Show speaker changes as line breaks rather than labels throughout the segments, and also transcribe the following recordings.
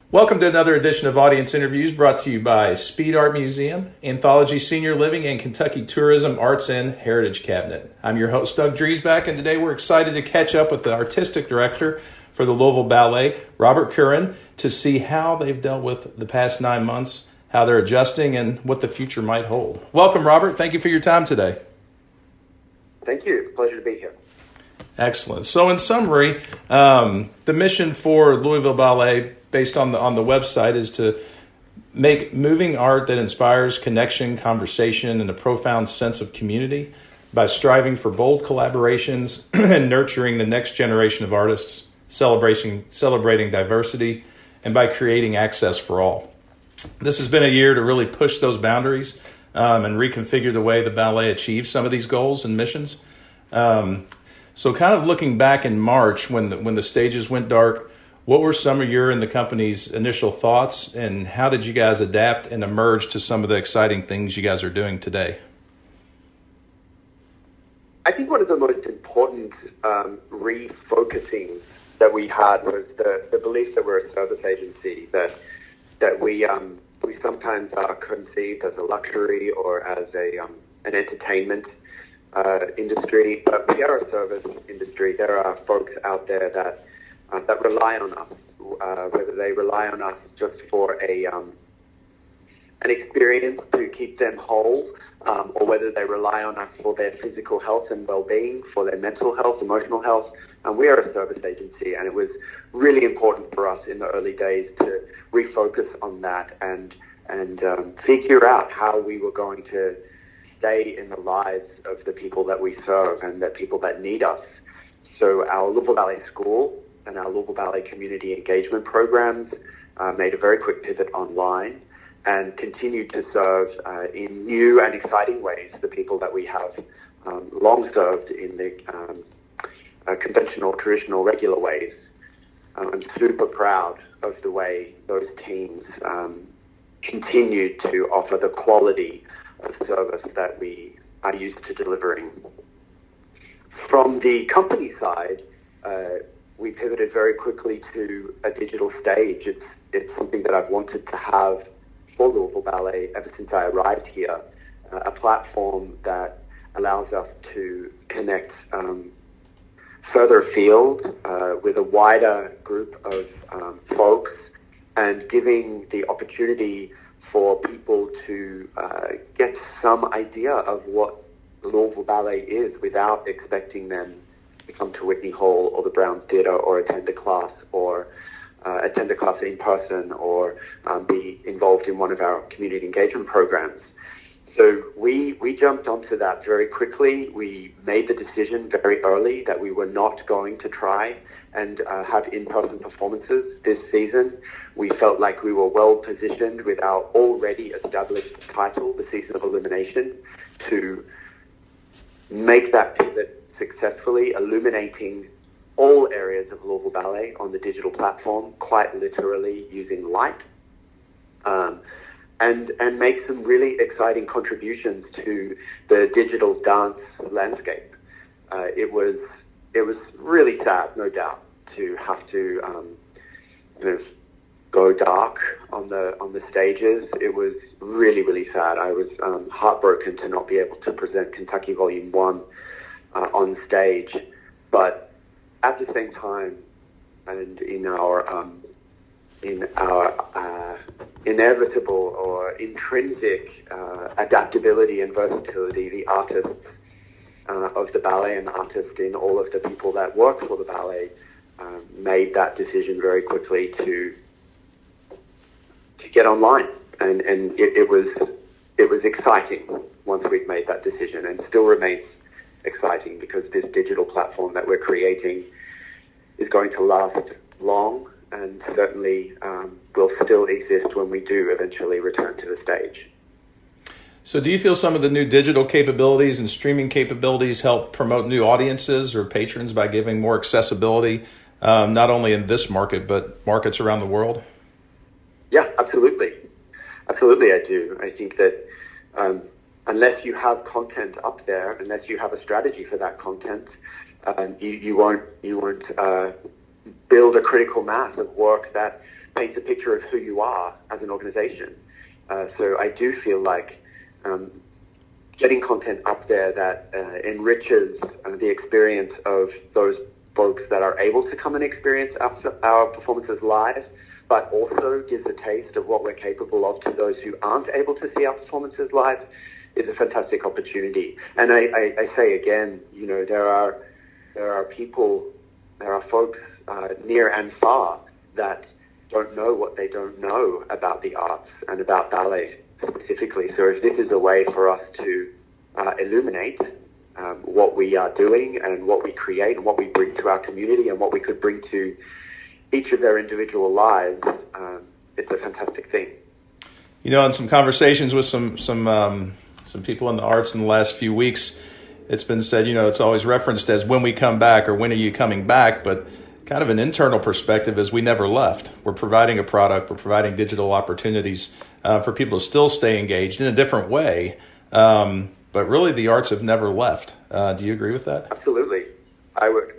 Welcome to another edition of Audience Interviews brought to you by Speed Art Museum, Anthology Senior Living, and Kentucky Tourism Arts and Heritage Cabinet. I'm your host, Doug Driesbach, and today we're excited to catch up with the Artistic Director for the Louisville Ballet, Robert Curran, to see how they've dealt with the past 9 months, how they're adjusting, and what the future might hold. Welcome, Robert. Thank you for your time today.
Thank you. It's a pleasure to be here.
Excellent. So in summary, the mission for Louisville Ballet, based on the website, is to make moving art that inspires connection, conversation, and a profound sense of community by striving for bold collaborations and nurturing the next generation of artists, celebrating diversity, and by creating access for all. This has been a year to really push those boundaries and reconfigure the way the ballet achieves some of these goals and missions. So kind of looking back in March when the stages went dark, what were some of your and the company's initial thoughts, and how did you guys adapt and emerge to some of the exciting things you guys are doing today?
I think one of the most important refocusing that we had was the belief that we're a service agency, that we sometimes are conceived as a luxury or as an entertainment industry, but we are a service industry. There are folks out there that rely on us, whether they rely on us just for an experience to keep them whole, or whether they rely on us for their physical health and well-being, for their mental health, emotional health. And we are a service agency, and it was really important for us in the early days to refocus on that and figure out how we were going to stay in the lives of the people that we serve and the people that need us. So our Louisville Ballet School and our Louisville Ballet Community Engagement programs made a very quick pivot online and continued to serve in new and exciting ways the people that we have long served in the conventional, traditional, regular ways. I'm super proud of the way those teams continued to offer the quality of service that we are used to delivering. From the company side, we pivoted very quickly to a digital stage. It's something that I've wanted to have for Louisville Ballet ever since I arrived here, a platform that allows us to connect further afield with a wider group of folks, and giving the opportunity for people to get some idea of what Louisville Ballet is without expecting them to come to Whitney Hall or the Brown Theatre or attend a class in person or be involved in one of our community engagement programs. So we jumped onto that very quickly. We made the decision very early that we were not going to try and have in-person performances this season. We felt like we were well positioned with our already established title, The Season of Illumination, to make that pivot successfully, illuminating all areas of Louisville Ballet on the digital platform, quite literally using light, and make some really exciting contributions to the digital dance landscape. It was really sad, no doubt, to have to go dark on the stages. It was really, really sad. I was heartbroken to not be able to present Kentucky Volume 1 on stage, but at the same time, and in our inevitable or intrinsic adaptability and versatility, the artists of the ballet and the artists in all of the people that work for the ballet made that decision very quickly to get online, and it was exciting once we'd made that decision, and still remains exciting because this digital platform that we're creating is going to last long and certainly will still exist when we do eventually return to the stage.
So do you feel some of the new digital capabilities and streaming capabilities help promote new audiences or patrons by giving more accessibility, not only in this market, but markets around the world?
Yeah, absolutely. Absolutely, I do. I think that unless you have content up there, unless you have a strategy for that content, you won't build a critical mass of work that paints a picture of who you are as an organization. So I do feel like getting content up there that enriches the experience of those folks that are able to come and experience our performances live, but also gives a taste of what we're capable of to those who aren't able to see our performances live, is a fantastic opportunity. And I say again, there are people, there are folks near and far that don't know what they don't know about the arts and about ballet specifically. So if this is a way for us to illuminate what we are doing and what we create and what we bring to our community and what we could bring to each of their individual lives, it's a fantastic thing.
In some conversations with some people in the arts in the last few weeks, it's been said, it's always referenced as when we come back or when are you coming back, but kind of an internal perspective is we never left. We're providing a product, we're providing digital opportunities for people to still stay engaged in a different way. But really, the arts have never left. Do you agree with that?
Absolutely. I would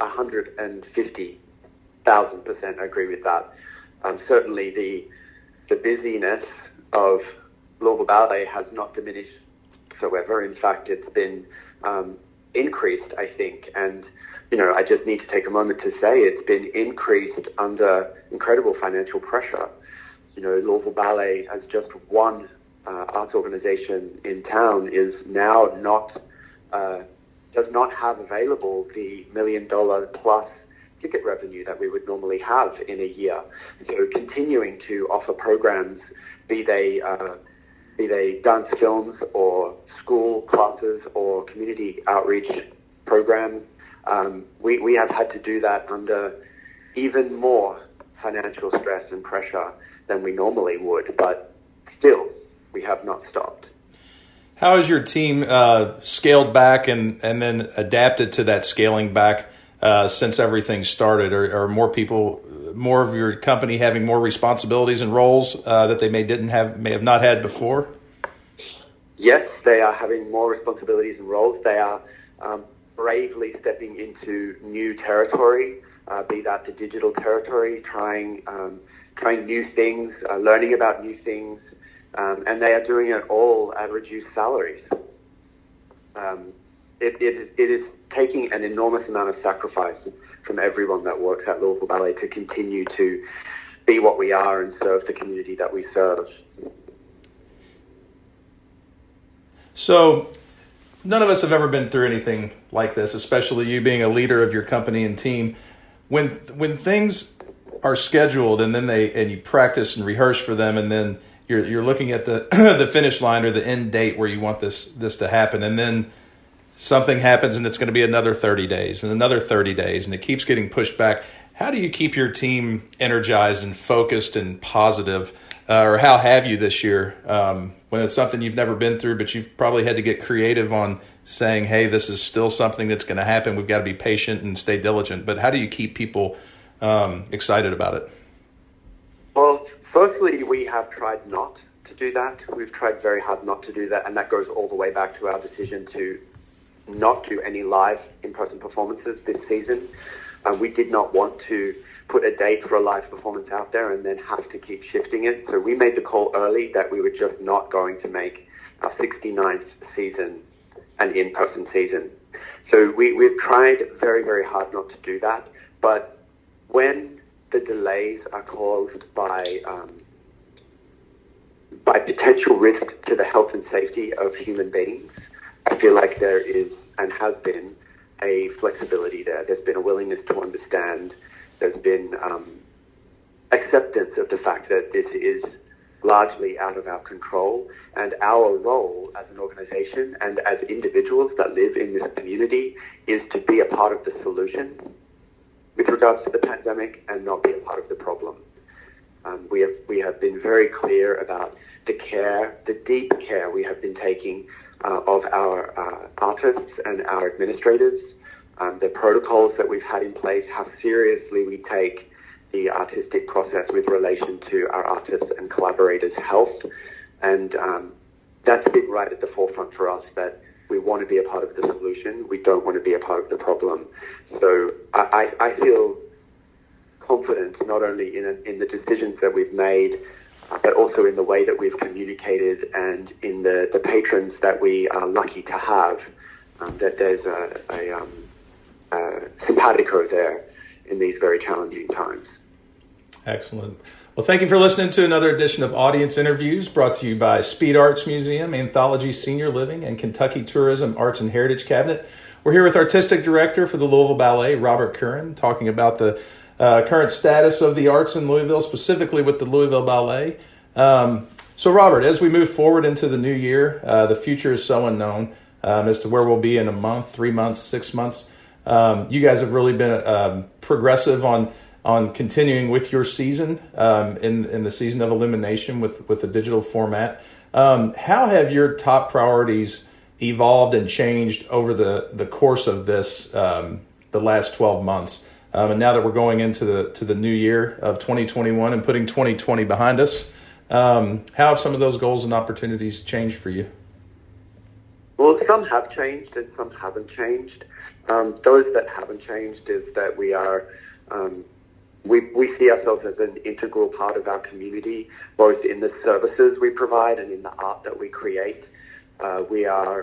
150,000% agree with that. Certainly, the busyness of Louisville Ballet has not diminished whatsoever. In fact, it's been increased, I think. And, I just need to take a moment to say it's been increased under incredible financial pressure. Louisville Ballet has just one arts organization in town is now does not have available the $1 million plus ticket revenue that we would normally have in a year. So continuing to offer programs, be they dance films or school classes or community outreach programs, we have had to do that under even more financial stress and pressure than we normally would, but still, we have not stopped.
How has your team scaled back and then adapted to that scaling back since everything started? Are more people, more of your company having more responsibilities and roles that they may have not had before?
Yes, they are having more responsibilities and roles. They are bravely stepping into new territory, be that the digital territory, trying new things, learning about new things. And they are doing it all at reduced salaries. It is taking an enormous amount of sacrifice from everyone that works at Louisville Ballet to continue to be what we are and serve the community that we serve.
So none of us have ever been through anything like this, especially you being a leader of your company and team. When things are scheduled and then you practice and rehearse for them, and then you're looking at the the finish line or the end date where you want this to happen, and then something happens and it's going to be another 30 days and another 30 days, and it keeps getting pushed back. How do you keep your team energized and focused and positive, or how have you this year when it's something you've never been through, but you've probably had to get creative on saying, hey, this is still something that's going to happen. We've got to be patient and stay diligent. But how do you keep people excited about it?
Well, firstly, we have tried not to do that. We've tried very hard not to do that, and that goes all the way back to our decision to not do any live in-person performances this season. We did not want to put a date for a live performance out there and then have to keep shifting it. So we made the call early that we were just not going to make our 69th season an in-person season. So we've tried very, very hard not to do that. But when the delays are caused by potential risk to the health and safety of human beings, I feel like there is and has been a flexibility there. There's been a willingness to understand. There's been acceptance of the fact that this is largely out of our control, and our role as an organization and as individuals that live in this community is to be a part of the solution with regards to the pandemic and not be a part of the problem. We have been very clear about the deep care we have been taking of our artists and our administrators, the protocols that we've had in place, how seriously we take the artistic process with relation to our artists and collaborators' health. And that's been right at the forefront for us, that we want to be a part of the solution. We don't want to be a part of the problem. So I feel confident not only in the decisions that we've made, but also in the way that we've communicated and in the patrons that we are lucky to have, that there's a simpatico there in these very challenging times.
Excellent. Well, thank you for listening to another edition of Audience Interviews, brought to you by Speed Arts Museum, Anthology Senior Living, and Kentucky Tourism Arts and Heritage Cabinet. We're here with Artistic Director for the Louisville Ballet, Robert Curran, talking about the current status of the arts in Louisville, specifically with the Louisville Ballet. So, Robert, as we move forward into the new year, the future is so unknown as to where we'll be in a month, 3 months, 6 months. You guys have really been progressive on continuing with your season in the season of Illumination with the digital format. How have your top priorities evolved and changed over the course of this the last 12 months? And now that we're going into the new year of 2021 and putting 2020 behind us, how have some of those goals and opportunities changed for you?
Well, some have changed and some haven't changed. Those that haven't changed is that we are we see ourselves as an integral part of our community, both in the services we provide and in the art that we create. We are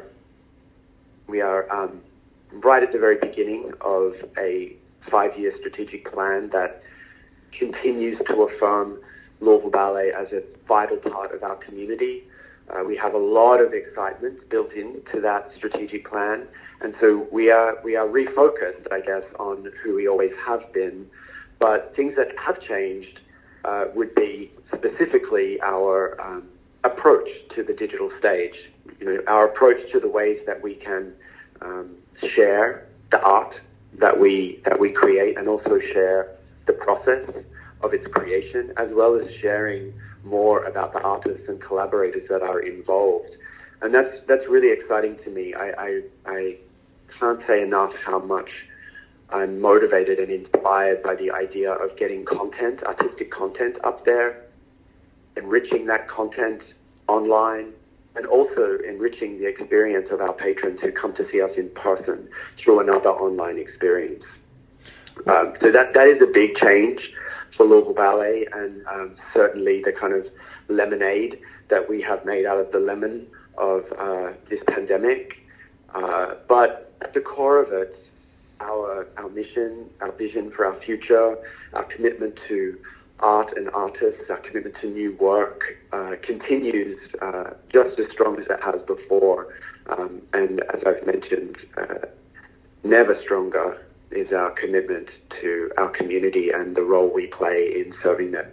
right at the very beginning of a 5-year strategic plan that continues to affirm Louisville Ballet as a vital part of our community. We have a lot of excitement built into that strategic plan, and so we are refocused, I guess, on who we always have been. But things that have changed would be specifically our approach to the digital stage. Our approach to the ways that we can share the art that we create, and also share the process of its creation, as well as sharing more about the artists and collaborators that are involved. And that's really exciting to me. I can't say enough how much I'm motivated and inspired by the idea of getting content, artistic content up there, enriching that content online, and also enriching the experience of our patrons who come to see us in person through another online experience. So that is a big change for Louisville Ballet, and certainly the kind of lemonade that we have made out of the lemon of this pandemic. But at the core of it, our mission, our vision for our future, our commitment to art and artists, our commitment to new work continues just as strong as it has before. And as I've mentioned, never stronger is our commitment to our community and the role we play in serving them.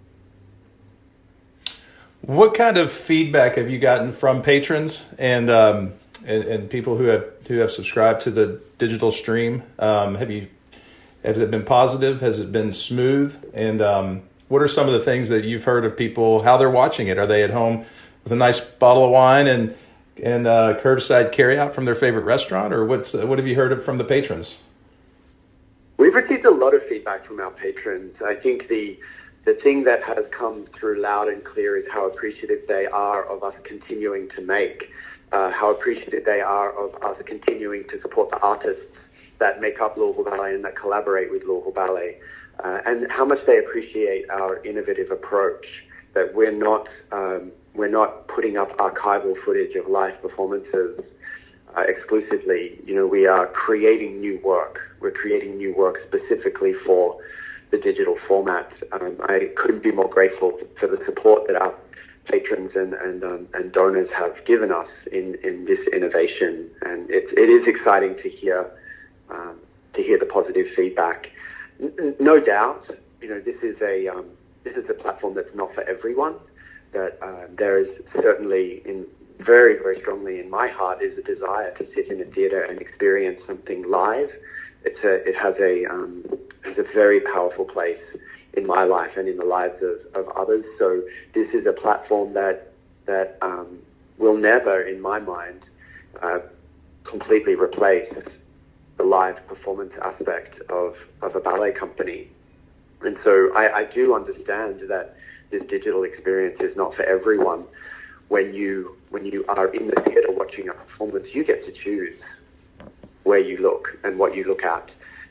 What kind of feedback have you gotten from patrons and people who have subscribed to the digital stream? Has it been positive? Has it been smooth? And what are some of the things that you've heard of people, how they're watching it? Are they at home with a nice bottle of wine and curbside carryout from their favorite restaurant, or what have you heard from the patrons?
We've received a lot of feedback from our patrons. I think the thing that has come through loud and clear is how appreciative they are of us continuing to make, how appreciative they are of us continuing to support the artists that make up Louisville Ballet and that collaborate with Louisville Ballet, and how much they appreciate our innovative approach, that we're not putting up archival footage of live performances exclusively. We are creating new work. We're creating new work specifically for the digital format. I couldn't be more grateful for the support that our patrons and donors have given us in this innovation, and it is exciting to hear the positive feedback. No doubt, this is a platform that's not for everyone. That there is certainly very, very strongly in my heart is a desire to sit in a theater and experience something live. It has a very powerful place in my life and in the lives of others. So this is a platform that will never, in my mind, completely replace the live performance aspect of a ballet company. And so I do understand that this digital experience is not for everyone. When you are in the theater watching a performance, you get to choose where you look and what you look at.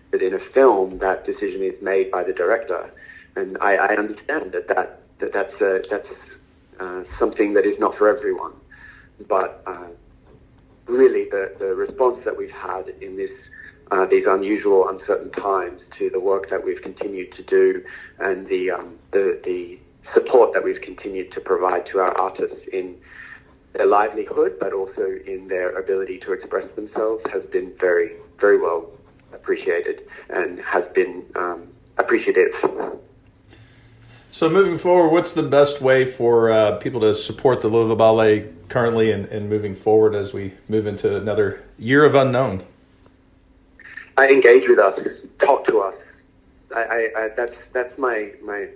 But in a film, that decision is made by the director, and I understand that's something that is not for everyone. But really, the response that we've had in these unusual, uncertain times to the work that we've continued to do, and the support that we've continued to provide to our artists in their livelihood, but also in their ability to express themselves, has been very, very well appreciated and has been appreciative.
So moving forward, what's the best way for people to support the Louisville Ballet currently and moving forward as we move into another year of unknown?
Engage with us, talk to us. That's my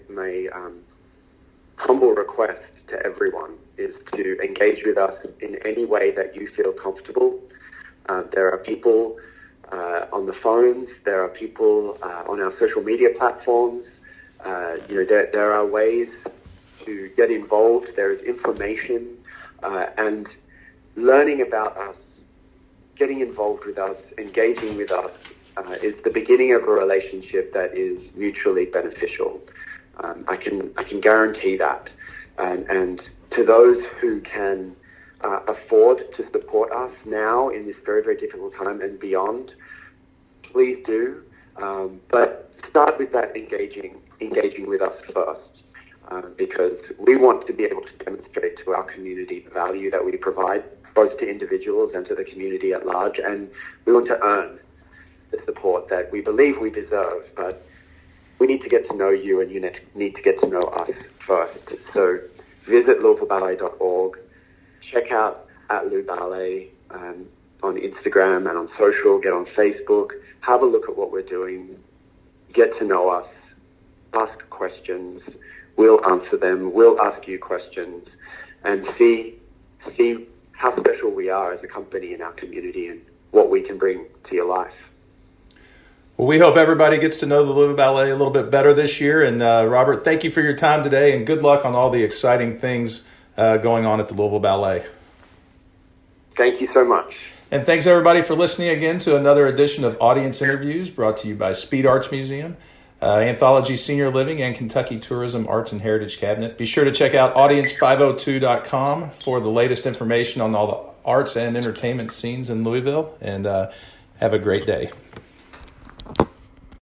humble request to everyone, is to engage with us in any way that you feel comfortable. There are people on the phones. There are people on our social media platforms. There are ways to get involved. There is information, and learning about us, getting involved with us, engaging with us is the beginning of a relationship that is mutually beneficial. I can guarantee that. And to those who can afford to support us now in this very, very difficult time and beyond, please do. But start with that engaging with us first, because we want to be able to demonstrate to our community the value that we provide, both to individuals and to the community at large, and we want to earn the support that we believe we deserve. But we need to get to know you, and you need to get to know us first. So visit louisvilleballet.org, check out @Lou Ballet on Instagram and on social, get on Facebook, have a look at what we're doing, get to know us, ask questions, we'll answer them, we'll ask you questions, and see how special we are as a company in our community and what we can bring to your life.
Well, we hope everybody gets to know the Louisville Ballet a little bit better this year. And Robert, thank you for your time today, and good luck on all the exciting things going on at the Louisville Ballet.
Thank you so much.
And thanks, everybody, for listening again to another edition of Audience Interviews, brought to you by Speed Arts Museum, Anthology Senior Living, and Kentucky Tourism Arts and Heritage Cabinet. Be sure to check out audience502.com for the latest information on all the arts and entertainment scenes in Louisville, and have a great day.